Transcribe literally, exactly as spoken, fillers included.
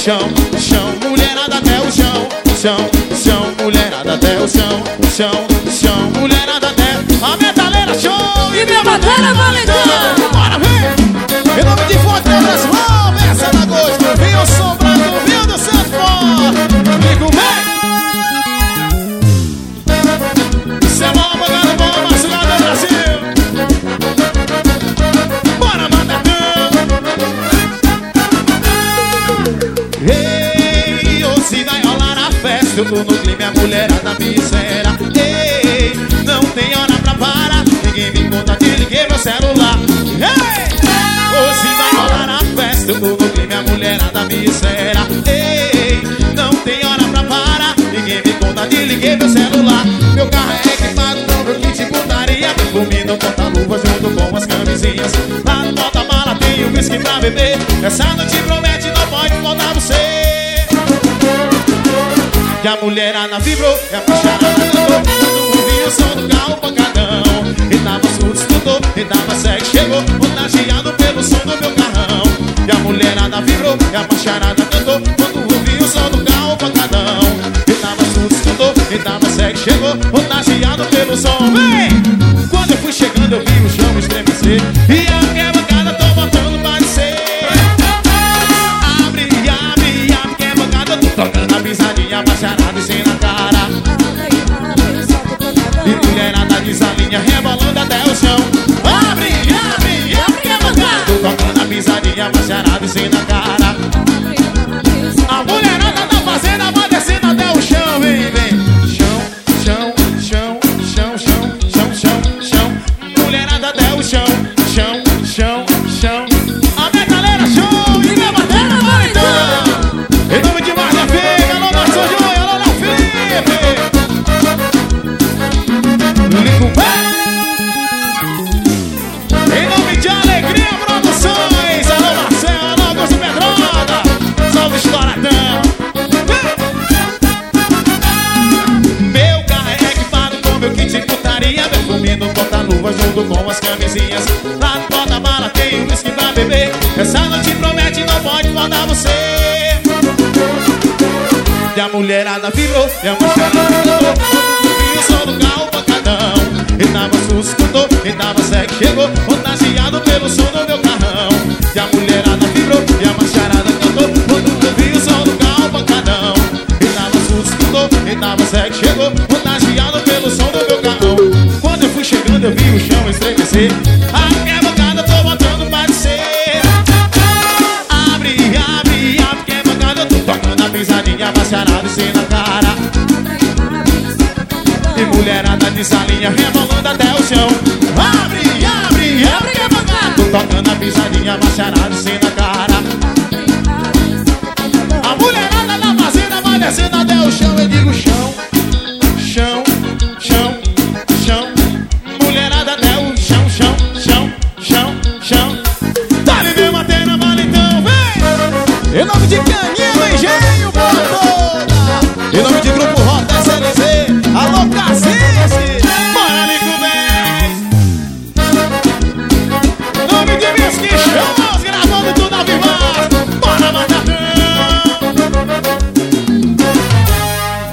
chão, chão, mulherada até o chão, chão, chão, mulherada até o chão, chão, chão, mulherada até a metaleira, show! E minha batalha valentão! Bora, vem! Em nome de Fortaleza, vamos! Essa é da Gosto, vinho sobrando, vinho do Santo Forte! Vem com vem! Isso é bom, bogado bom, machucado do Brasil! Bora, matadão! Ei, hoje vai rolar a festa, eu tô no clima, a mulherada me espera. Ei, não tem hora pra parar, ninguém me conta, desliguei meu celular. Ei, hoje vai rolar a festa, eu tô no clima, a mulherada me espera. Ei, não tem hora pra parar, ninguém me conta, desliguei meu celular. Meu carro é equipado com meu kit putaria, perfume no porta-luva junto com as camisinhas. Lá no porta-mala tem um whisky pra beber, essa noite promete, não pode faltar você. E a mulherada vibrou, e a macharada cantou, quando ouvi o som do carro pancadão. E tava surdo, escutou, e tava sexo, chegou, contagiado pelo som do meu carrão. E a mulherada vibrou, e a macharada cantou, quando ouvi o som do carro pancadão. E tava surdo, escutou, e tava sexo, chegou, contagiado pelo som. Vem! Quando eu fui chegando eu vi o chão estremecer, e a minha bancada tô botando pra descer. Abre, abre, abre, que é bancada, eu tô tocando a pisadinha, macharada e sem na cara. E mulherada desalinha, rebolando até o chão. Abre, abre, abre, que é bancada, tô tocando a pisadinha, macharada e sem na cara. A mulherada tá fazendo, vai descendo até o chão, vem, vem. Chão, chão, chão, chão, chão, chão, chão, chão. Mulherada até o chão, chão, chão, chão. A metaleira, show! E minha batalha valentão! Em nome de Marcia Fica, alô Marcio Júnior, alô Léo Felipe! Ligo bem! Em nome de Alegria Produções, alô Marcelo, alô Augusto Pedrosa, salve Estouradão! Meu carro é equipado com meu kit de putaria, perfume no porta-luva junto com as camisinhas. Lá no porta-mala tem um whisky pra beber, essa noite promete, não pode faltar você. E a mulherada vibrou, e a macharada cantou, e o som do carro pancadão. E tava susto, escutou, e tava sexo, chegou, contagiado pelo som do meu carrão. E a mulherada vibrou, e a macharada cantou, quando ouvi o som do carro pancadão. E tava susto, escutou, e tava sexo, chegou, contagiado pelo som do meu carrão. Quando eu fui chegando eu vi o chão estremecer, a minha bancada tô botando pra descer. Abre, abre, abre, que é bancada, eu tô tocando a pisadinha, macharada e sem na cara. E mulherada desalinha, rebolando até o chão. Abre, abre, abre, que é bancada, tô tocando a pisadinha, macharada e sem na cara. A mulherada da fazenda vai descendo